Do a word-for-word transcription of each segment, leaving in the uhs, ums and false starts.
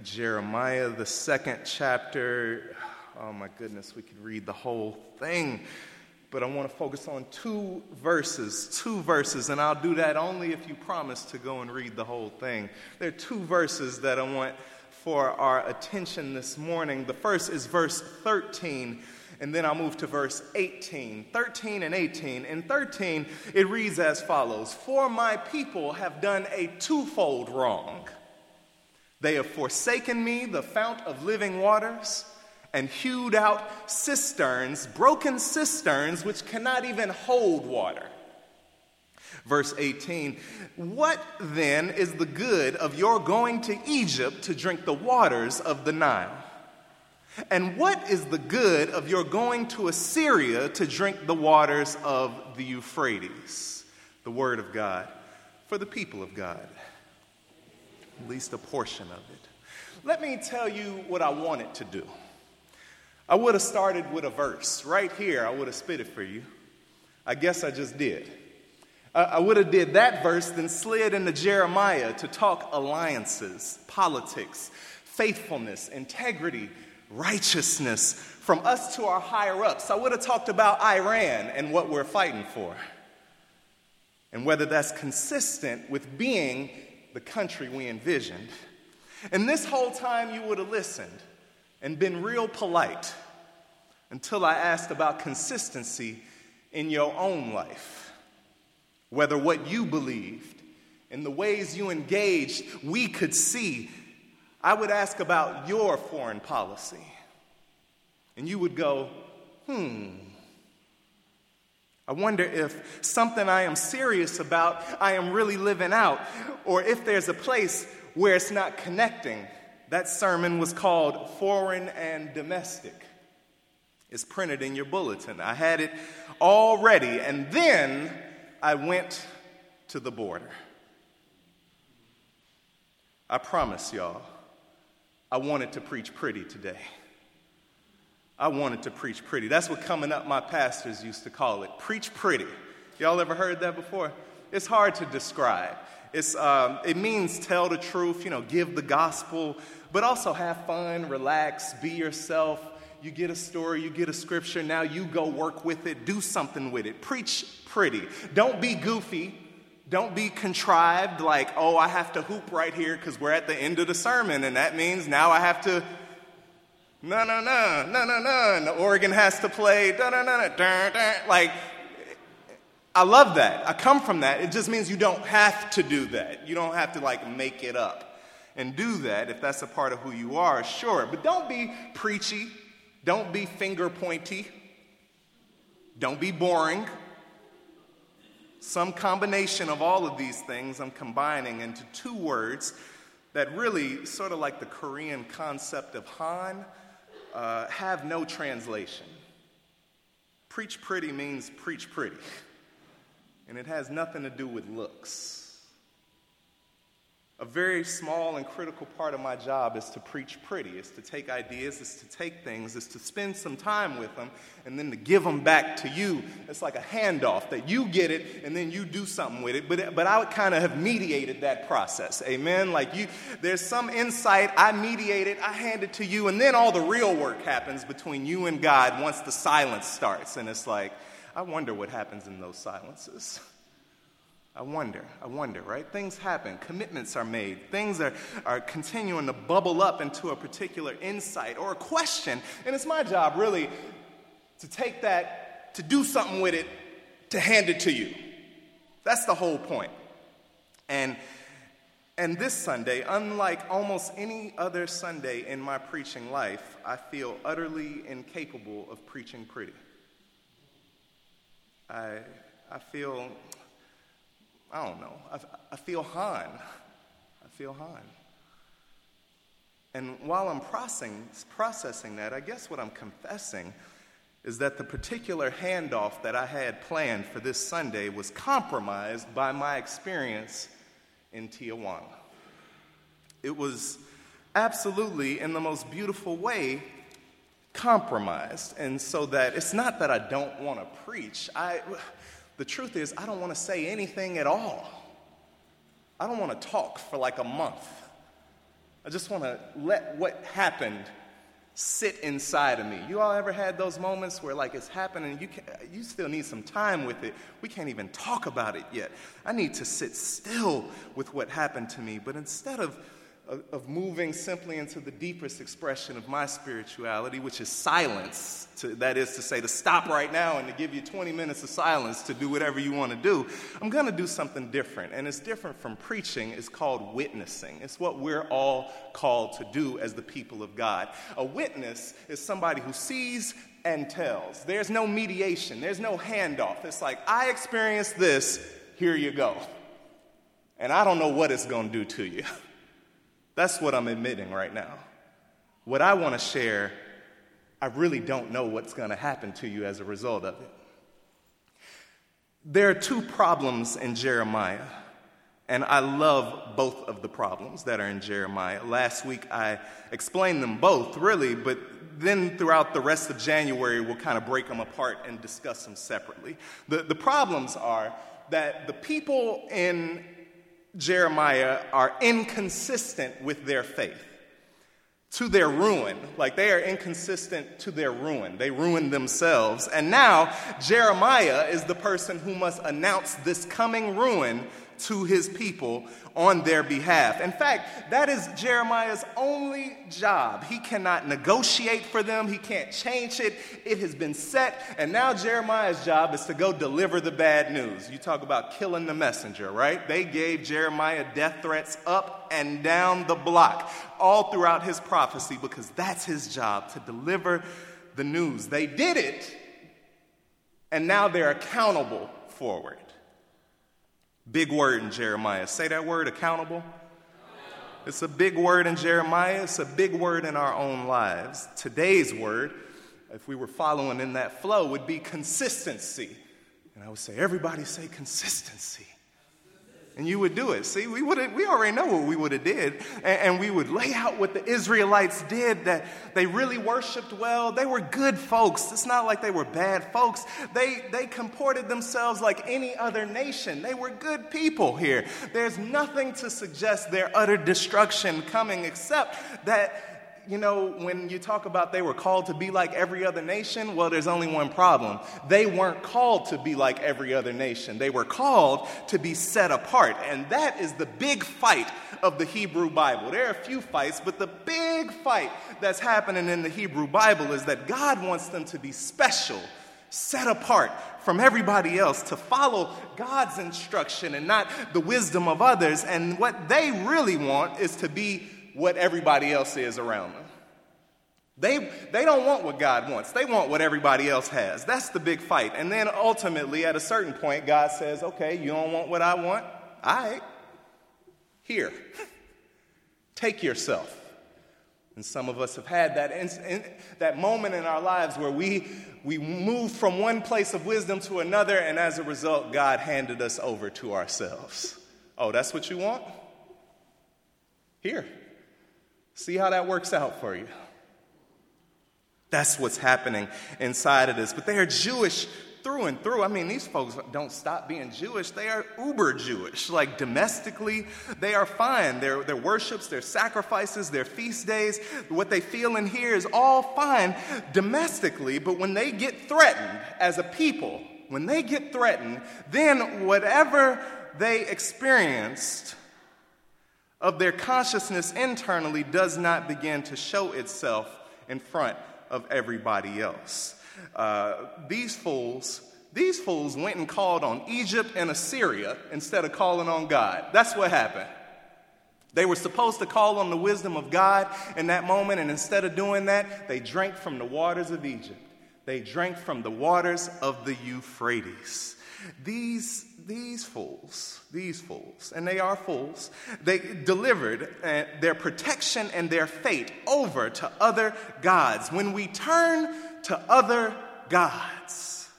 Jeremiah, the second chapter. Oh my goodness, we could read the whole thing, but I want to focus on two verses, two verses, and I'll do that only if you promise to go and read the whole thing. There are two verses that I want for our attention this morning. The first is verse thirteen, and then I'll move to verse eighteen. thirteen and eighteen. In thirteen, it reads as follows: "For my people have done a twofold wrong. They have forsaken me, the fount of living waters, and hewed out cisterns, broken cisterns, which cannot even hold water." Verse eighteen, "What then is the good of your going to Egypt to drink the waters of the Nile? And what is the good of your going to Assyria to drink the waters of the Euphrates?" The word of God for the people of God. At least a portion of it. Let me tell you what I wanted to do. I would have started with a verse. Right here, I would have spit it for you. I guess I just did. I, I would have did that verse, then slid into Jeremiah to talk alliances, politics, faithfulness, integrity, righteousness, from us to our higher-ups. I would have talked about Iran and what we're fighting for, and whether that's consistent with being the country we envisioned. And this whole time you would have listened and been real polite until I asked about consistency in your own life. Whether what you believed and the ways you engaged we could see. I would ask about your foreign policy. And you would go, hmm. I wonder if something I am serious about, I am really living out, or if there's a place where it's not connecting. That sermon was called Foreign and Domestic. It's printed in your bulletin. I had it all ready, and then I went to the border. I promise y'all, I wanted to preach pretty today. I wanted to preach pretty. That's what Coming Up my pastors used to call it. Preach pretty. Y'all ever heard that before? It's hard to describe. It's um, it means tell the truth, you know, give the gospel, but also have fun, relax, be yourself. You get a story, you get a scripture, now you go work with it, do something with it. Preach pretty. Don't be goofy. Don't be contrived like, oh, I have to hoop right here because we're at the end of the sermon, and that means now I have to no, no, no, no, no, no, and the organ has to play, da, da, da, da, da, like, I love that. I come from that. It just means you don't have to do that. You don't have to, like, make it up and do that if that's a part of who you are, sure. But don't be preachy. Don't be finger pointy. Don't be boring. Some combination of all of these things I'm combining into two words that really, sort of like the Korean concept of Han, uh, have no translation. Preach pretty means preach pretty. And it has nothing to do with looks. A very small and critical part of my job is to preach pretty. It's to take ideas, it's to take things, it's to spend some time with them, and then to give them back to you. It's like a handoff that you get it, and then you do something with it. But, but I would kind of have mediated that process, amen? Like you, there's some insight, I mediate it, I hand it to you, and then all the real work happens between you and God once the silence starts. And it's like, I wonder what happens in those silences. I wonder, I wonder, right? Things happen, commitments are made, things are, are continuing to bubble up into a particular insight or a question, and it's my job really to take that, to do something with it, to hand it to you. That's the whole point. And, and this Sunday, unlike almost any other Sunday in my preaching life, I feel utterly incapable of preaching pretty. I, I feel... I don't know. I, I feel Han. I feel Han. And while I'm processing, processing that, I guess what I'm confessing is that the particular handoff that I had planned for this Sunday was compromised by my experience in Tijuana. It was absolutely, in the most beautiful way, compromised. And so that it's not that I don't want to preach. I... The truth is, I don't want to say anything at all. I don't want to talk for like a month. I just want to let what happened sit inside of me. You all ever had those moments where like it's happening, you can, you still need some time with it. We can't even talk about it yet. I need to sit still with what happened to me. But instead of, of, of moving simply into the deepest expression of my spirituality, which is silence, to, that is to say to stop right now and to give you twenty minutes of silence to do whatever you want to do, I'm going to do something different. And it's different from preaching. It's called witnessing. It's what we're all called to do as the people of God. A witness is somebody who sees and tells. There's no mediation. There's no handoff. It's like, I experienced this, here you go. And I don't know what it's going to do to you. That's what I'm admitting right now. What I want to share, I really don't know what's going to happen to you as a result of it. There are two problems in Jeremiah, and I love both of the problems that are in Jeremiah. Last week I explained them both, really, but then throughout the rest of January we'll kind of break them apart and discuss them separately. The, the problems are that the people in Jeremiah are inconsistent with their faith, to their ruin. Like they are inconsistent to their ruin. They ruined themselves. And now Jeremiah is the person who must announce this coming ruin to his people on their behalf. In fact, that is Jeremiah's only job. He cannot negotiate for them. He can't change it. It has been set. And now Jeremiah's job is to go deliver the bad news. You talk about killing the messenger, right? They gave Jeremiah death threats up and down the block, all throughout his prophecy, because that's his job, to deliver the news. They did it, and now they're accountable for it. Big word in Jeremiah. Say that word, accountable. It's a big word in Jeremiah. It's a big word in our own lives. Today's word, if we were following in that flow, would be consistency. And I would say, everybody say consistency. And you would do it. See, we would we already know what we would have did. And, and we would lay out what the Israelites did, that they really worshiped well. They were good folks. It's not like they were bad folks. They, they comported themselves like any other nation. They were good people here. There's nothing to suggest their utter destruction coming except that, you know, when you talk about they were called to be like every other nation, well, there's only one problem. They weren't called to be like every other nation. They were called to be set apart. And that is the big fight of the Hebrew Bible. There are a few fights, but the big fight that's happening in the Hebrew Bible is that God wants them to be special, set apart from everybody else, to follow God's instruction and not the wisdom of others. And what they really want is to be what everybody else is around them. They, they don't want what God wants. They want what everybody else has. That's the big fight. And then ultimately, at a certain point, God says, okay, you don't want what I want? All right. Here. Take yourself. And some of us have had that, in, in, that moment in our lives where we, we moved from one place of wisdom to another, and as a result, God handed us over to ourselves. Oh, that's what you want? Here. See how that works out for you. That's what's happening inside of this. But they are Jewish through and through. I mean, these folks don't stop being Jewish. They are uber Jewish. Like domestically, they are fine. Their, their worships, their sacrifices, their feast days, what they feel and hear is all fine domestically. But when they get threatened as a people, when they get threatened, then whatever they experienced of their consciousness internally does not begin to show itself in front of everybody else. Uh, these fools, these fools went and called on Egypt and Assyria instead of calling on God. That's what happened. They were supposed to call on the wisdom of God in that moment, and instead of doing that, they drank from the waters of Egypt. They drank from the waters of the Euphrates. These, these fools, these fools, and they are fools, they delivered uh, their protection and their fate over to other gods. When we turn to other gods,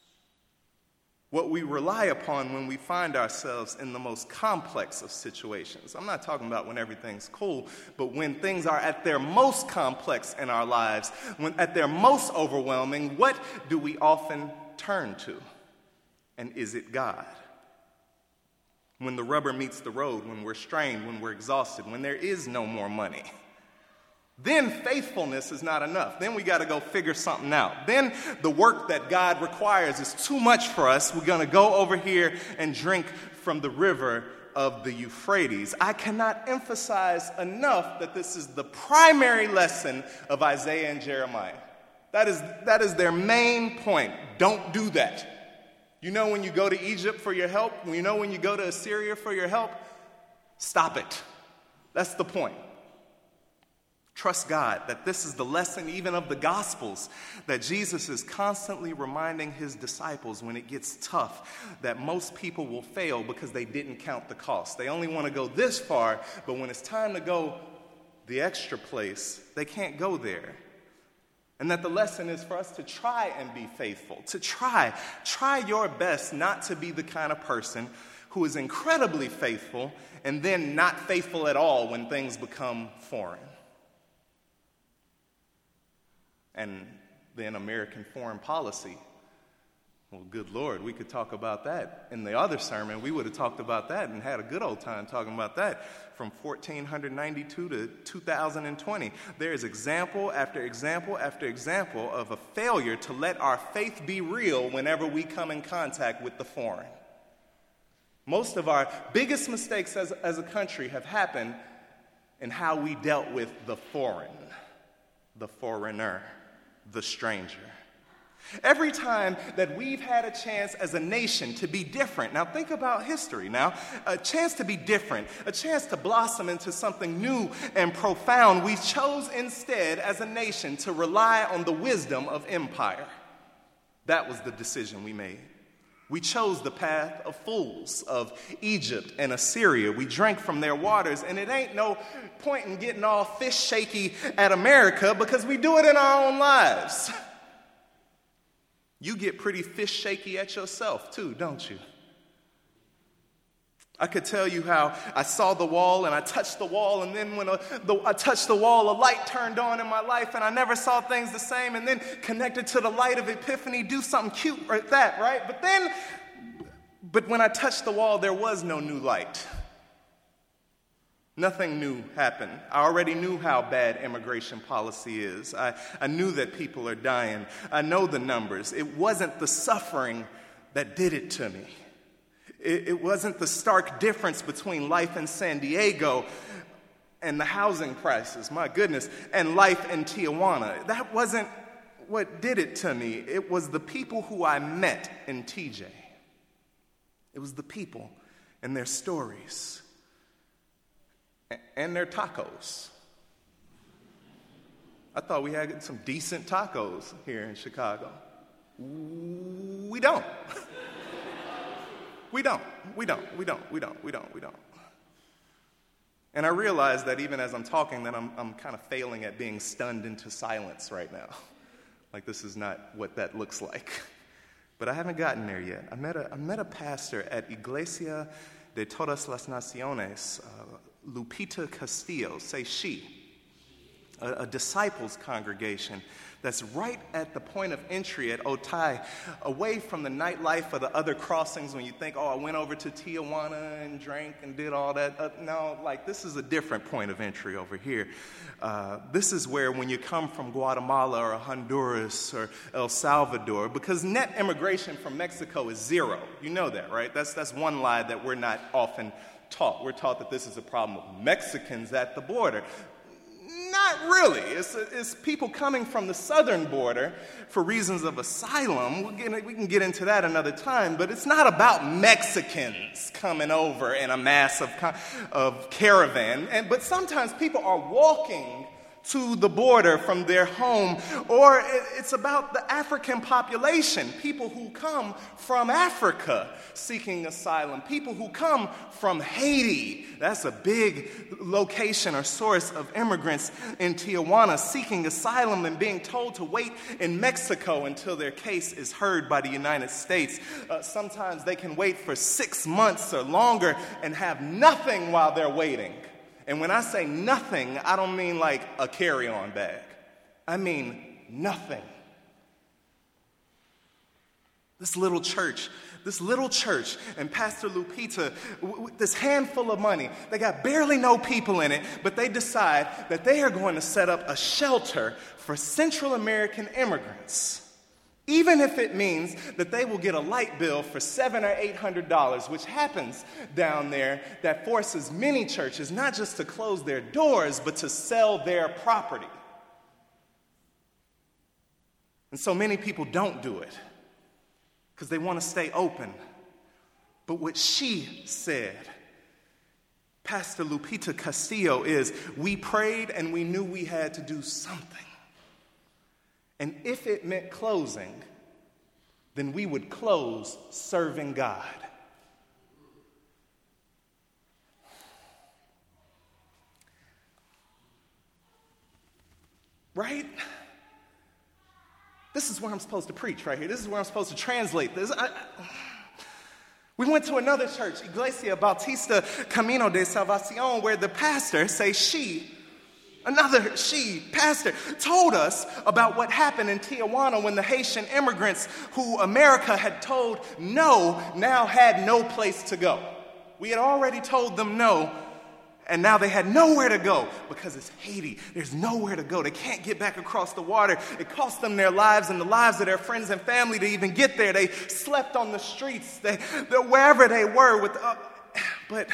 what we rely upon when we find ourselves in the most complex of situations, I'm not talking about when everything's cool, but when things are at their most complex in our lives, when at their most overwhelming, what do we often turn to? And is it God? when the rubber meets the road, when we're strained, when we're exhausted, when there is no more money. Then faithfulness is not enough. Then we got to go figure something out. Then the work that God requires is too much for us. We're going to go over here and drink from the river of the Euphrates. I cannot emphasize enough that this is the primary lesson of Isaiah and Jeremiah. That is, that is their main point. Don't do that. You know when you go to Egypt for your help, you know when you go to Assyria for your help, stop it. That's the point. Trust God that this is the lesson even of the Gospels, that Jesus is constantly reminding his disciples when it gets tough that most people will fail because they didn't count the cost. They only want to go this far, but when it's time to go the extra place, they can't go there. And that the lesson is for us to try and be faithful, to try, try your best not to be the kind of person who is incredibly faithful and then not faithful at all when things become foreign. And then American foreign policy. Well, good Lord, we could talk about that. In the other sermon, we would have talked about that and had a good old time talking about that from fourteen ninety-two to two thousand twenty. There is example after example after example of a failure to let our faith be real whenever we come in contact with the foreign. Most of our biggest mistakes as, as a country have happened in how we dealt with the foreign, the foreigner, the stranger. Every time that we've had a chance as a nation to be different, now think about history now, a chance to be different, a chance to blossom into something new and profound, we chose instead as a nation to rely on the wisdom of empire. That was the decision we made. We chose the path of fools, of Egypt and Assyria. We drank from their waters, and it ain't no point in getting all fish shaky at America because we do it in our own lives. You get pretty fish shaky at yourself too, don't you? I could tell you how I saw the wall and I touched the wall, and then when a, the, I touched the wall, a light turned on in my life and I never saw things the same, and then connected to the light of epiphany, do something cute like that, right? But then, but when I touched the wall, there was no new light. Nothing new happened. I already knew how bad immigration policy is. I, I knew that people are dying. I know the numbers. It wasn't the suffering that did it to me. It, it wasn't the stark difference between life in San Diego and the housing prices, my goodness, and life in Tijuana. That wasn't what did it to me. It was the people who I met in T J. It was the people and their stories. And their tacos. I thought we had some decent tacos here in Chicago. We don't. We don't. We don't. We don't. We don't. We don't. We don't. And I realize that even as I'm talking, that I'm, I'm kind of failing at being stunned into silence right now. Like this is not what that looks like. But I haven't gotten there yet. I met a, I met a pastor at Iglesia de Todas las Naciones, uh, Lupita Castillo, say she, a, a disciples congregation that's right at the point of entry at Otay, away from the nightlife of the other crossings when you think, oh, I went over to Tijuana and drank and did all that. Uh, no, like this is a different point of entry over here. Uh, this is where when you come from Guatemala or Honduras or El Salvador, because net immigration from Mexico is zero. You know that, right? That's, that's one lie that we're not often taught. We're taught that this is a problem of Mexicans at the border. Not really. It's, it's people coming from the southern border for reasons of asylum. We'll get, we can get into that another time, but it's not about Mexicans coming over in a massive of caravan. And, but sometimes people are walking to the border from their home, or it's about the African population, people who come from Africa seeking asylum, people who come from Haiti. That's a big location or source of immigrants in Tijuana seeking asylum and being told to wait in Mexico until their case is heard by the United States. Uh, sometimes they can wait for six months or longer and have nothing while they're waiting. And when I say nothing, I don't mean like a carry-on bag. I mean nothing. This little church this little church, and Pastor Lupita, with this handful of money, they got barely no people in it, but they decide that they are going to set up a shelter for Central American immigrants. Even if it means that they will get a light bill for seven or eight hundred dollars, which happens down there, that forces many churches not just to close their doors, but to sell their property. And so many people don't do it because they want to stay open. But what she said, Pastor Lupita Castillo, is we prayed and we knew we had to do something. And if it meant closing, then we would close serving God. Right? This is where I'm supposed to preach right here. This is where I'm supposed to translate this. I, I, we went to another church, Iglesia Bautista Camino de Salvacion, where the pastor, say she, Another she, pastor, told us about what happened in Tijuana when the Haitian immigrants who America had told no now had no place to go. We had already told them no, and now they had nowhere to go because it's Haiti. There's nowhere to go. They can't get back across the water. It cost them their lives and the lives of their friends and family to even get there. They slept on the streets, they, they, wherever they were. With, uh, but...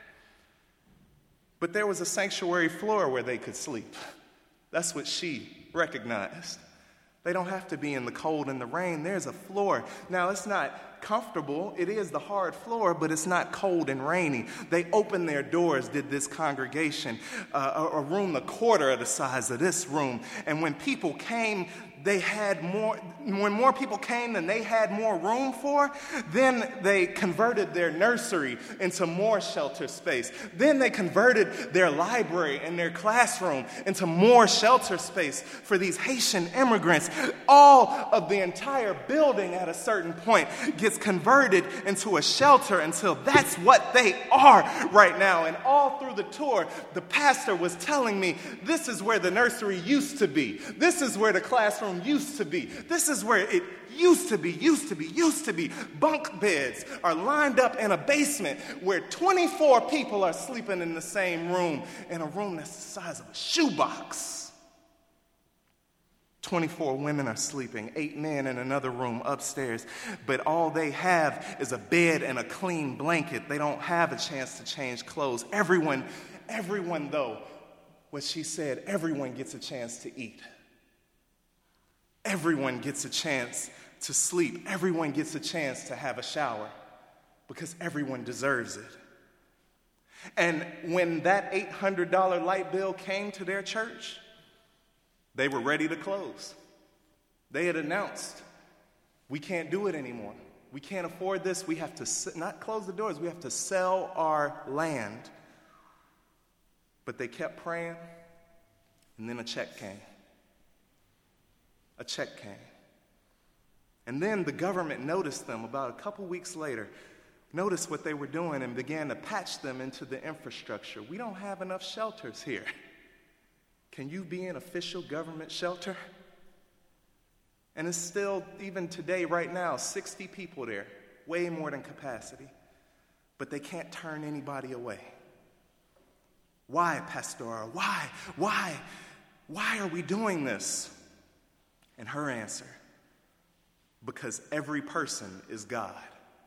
But there was a sanctuary floor where they could sleep. That's what she recognized. They don't have to be in the cold and the rain. There's a floor. Now, it's not comfortable. It is the hard floor, but it's not cold and rainy. They opened their doors, did this congregation, uh, a, a room a quarter of the size of this room. And when people came, they had more, when more people came than they had more room for, then they converted their nursery into more shelter space. Then they converted their library and their classroom into more shelter space for these Haitian immigrants. All of the entire building at a certain point gets converted into a shelter until that's what they are right now. And all through the tour, the pastor was telling me, this is where the nursery used to be. This is where the classroom used to be. This is where it used to be, used to be, used to be. Bunk beds are lined up in a basement where twenty-four people are sleeping in the same room, in a room that's the size of a shoebox. twenty-four women are sleeping, eight men in another room upstairs, but all they have is a bed and a clean blanket. They don't have a chance to change clothes. Everyone, everyone though, what she said, everyone gets a chance to eat. Everyone gets a chance to sleep. Everyone gets a chance to have a shower because everyone deserves it. And when that eight hundred dollars light bill came to their church, they were ready to close. They had announced, we can't do it anymore. We can't afford this. We have to not close the doors. We have to sell our land. But they kept praying, and then a check came. A check came. And then the government noticed them about a couple weeks later, noticed what they were doing and began to patch them into the infrastructure. We don't have enough shelters here. Can you be an official government shelter? And it's still, even today, right now, sixty people there, way more than capacity. But they can't turn anybody away. Why, Pastora? Why? Why? Why are we doing this? And her answer, because every person is God.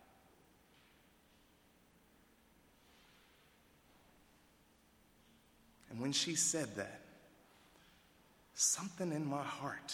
And when she said that, something in my heart,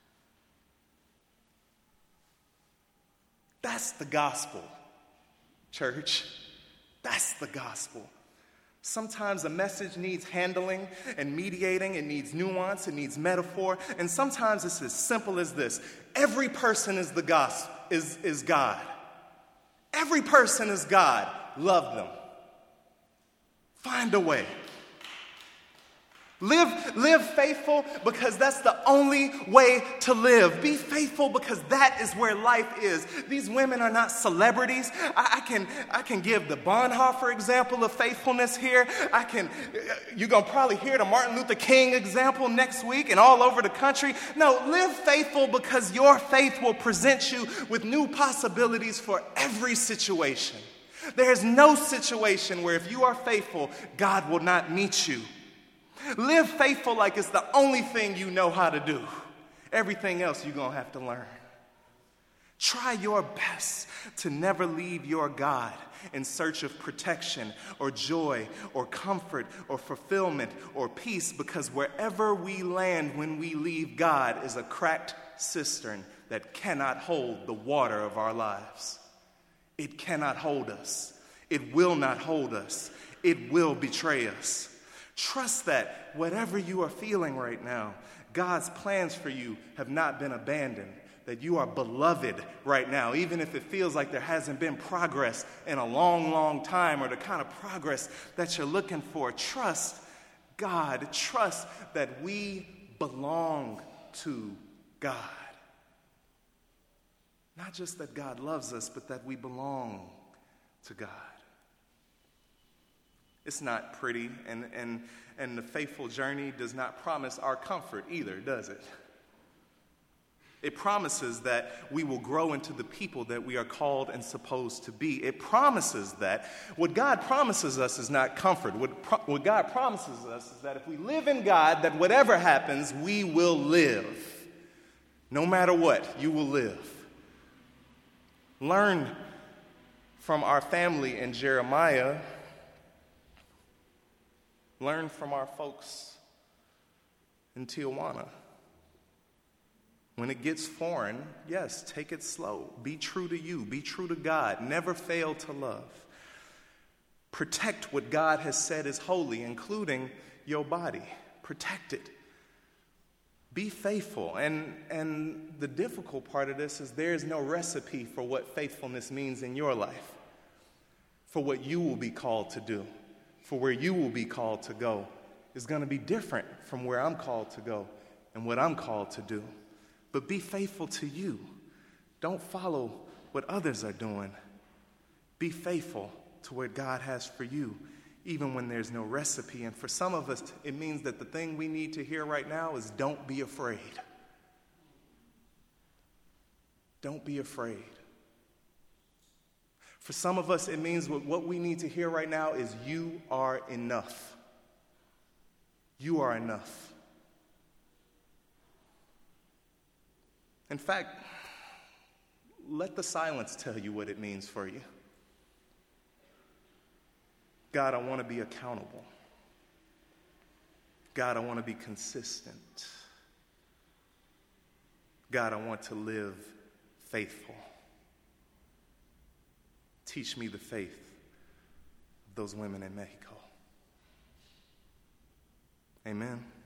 that's the gospel, church. That's the gospel. Sometimes a message needs handling and mediating. It needs nuance. It needs metaphor. And sometimes it's as simple as this. Every person is the gospel, is, is God. Every person is God. Love them. Find a way. Live, live faithful because that's the only way to live. Be faithful because that is where life is. These women are not celebrities. I, I can, I can give the Bonhoeffer example of faithfulness here. I can, you're going to probably hear the Martin Luther King example next week and all over the country. No, live faithful because your faith will present you with new possibilities for every situation. There is no situation where if you are faithful, God will not meet you. Live faithful like it's the only thing you know how to do. Everything else you're going to have to learn. Try your best to never leave your God in search of protection or joy or comfort or fulfillment or peace, because wherever we land when we leave God is a cracked cistern that cannot hold the water of our lives. It cannot hold us. It will not hold us. It will betray us. Trust that whatever you are feeling right now, God's plans for you have not been abandoned, that you are beloved right now, even if it feels like there hasn't been progress in a long, long time or the kind of progress that you're looking for. Trust God. Trust that we belong to God. Not just that God loves us, but that we belong to God. It's not pretty, and, and, and the faithful journey does not promise our comfort either, does it? It promises that we will grow into the people that we are called and supposed to be. It promises that what God promises us is not comfort. What, pro- what God promises us is that if we live in God, that whatever happens, we will live. No matter what, you will live. Learn from our family in Jeremiah. Learn from our folks in Tijuana. When it gets foreign, yes, take it slow. Be true to you. Be true to God. Never fail to love. Protect what God has said is holy, including your body. Protect it. Be faithful. And, and the difficult part of this is there is no recipe for what faithfulness means in your life, for what you will be called to do. For where you will be called to go is going to be different from where I'm called to go and what I'm called to do. But be faithful to you. Don't follow what others are doing. Be faithful to what God has for you, even when there's no recipe. And for some of us, it means that the thing we need to hear right now is don't be afraid. Don't be afraid. For some of us, it means what we need to hear right now is you are enough. You are enough. In fact, let the silence tell you what it means for you. God, I want to be accountable. God, I want to be consistent. God, I want to live faithful. Teach me the faith of those women in Mexico. Amen.